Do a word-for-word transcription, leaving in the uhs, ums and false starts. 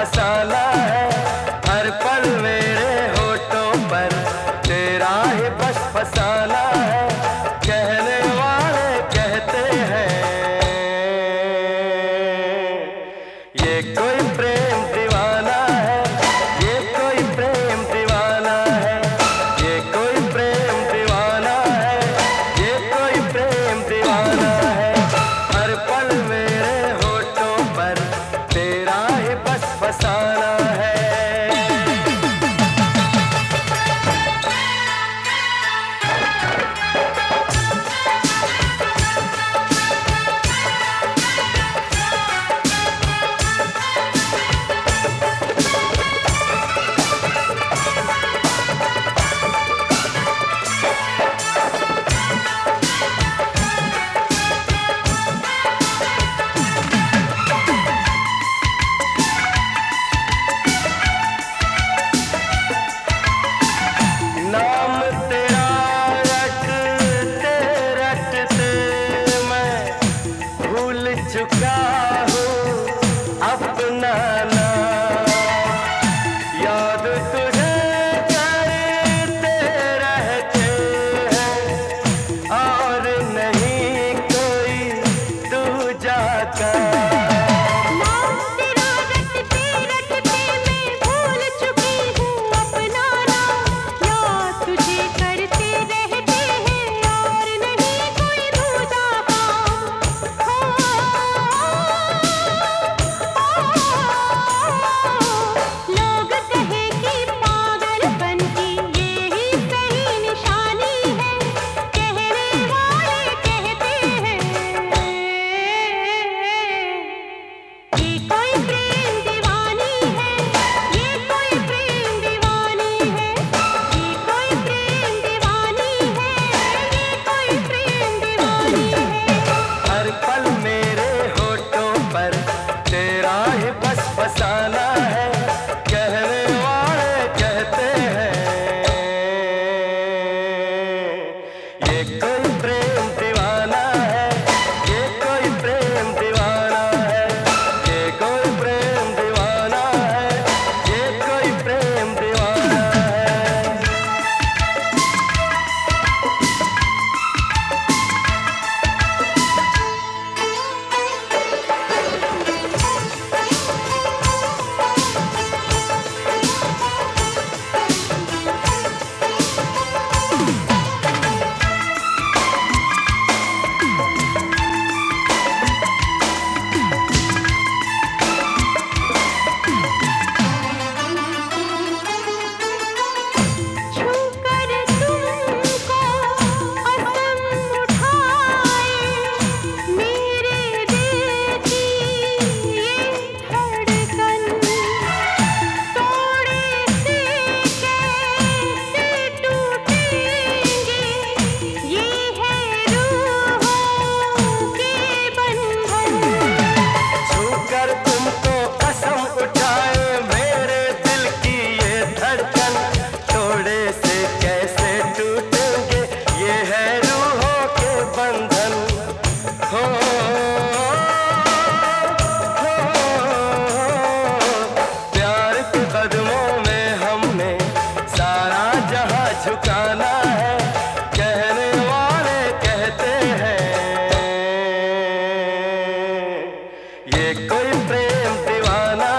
फसाना है। हर पल मेरे होठों पर तेरा ही बस फसाना है। कहने वाले कहते हैं ये कोई प्रेम दीवाना है, ये कोई प्रेम दीवाना है, ये कोई प्रेम दीवाना है, ये कोई प्रेम दीवाना है। हर पल मेरे होठों पर तेरा ही बस फसाना है। नाम तेरा रटते रटते मैं भूल चुका हूँ अपना नाम। याद तुझे करते रहते हैं और नहीं कोई दूजा का। नाम तेरा रटते रटते मैं भूल चुकी हूँ अपना नाम। याद तुझे करते रहते हैं और नहीं कोई दूजा काम। लोग कहे कि पागलपन की ये ही सही निशानी है। कहने वाले कहते हैं ये कोई प्रेम दीवानी है, ये कोई प्रेम दीवानी है, ये कोई प्रेम दीवानी है, ये कोई प्रेम दीवानी है। हर पल मेरे होठों पर तेरा ही बस फसाना है। कहने वाले कहते हैं ये कोई प्रेम दीवाना है, ये कोई प्रेम दीवाना है, ये कोई प्रेम दीवाना है, ये कोई प्रेम दीवाना है। छूकर तुमको कसम उठाए मेरे दिल की ये धड़कन। तोड़े से कैसे टूटेंगे ये है रूहों के बंधन। छूकर तुमको कसम उठाए मेरे दिल की ये धड़कन। तोड़े से कैसे टूटेंगे ये है रूहों के बंधन। हो, हो, प्यार के कदमों में हमने सारा जहां झुकाना है। कहने वाले कहते हैं ये कोई प्रेम दीवाना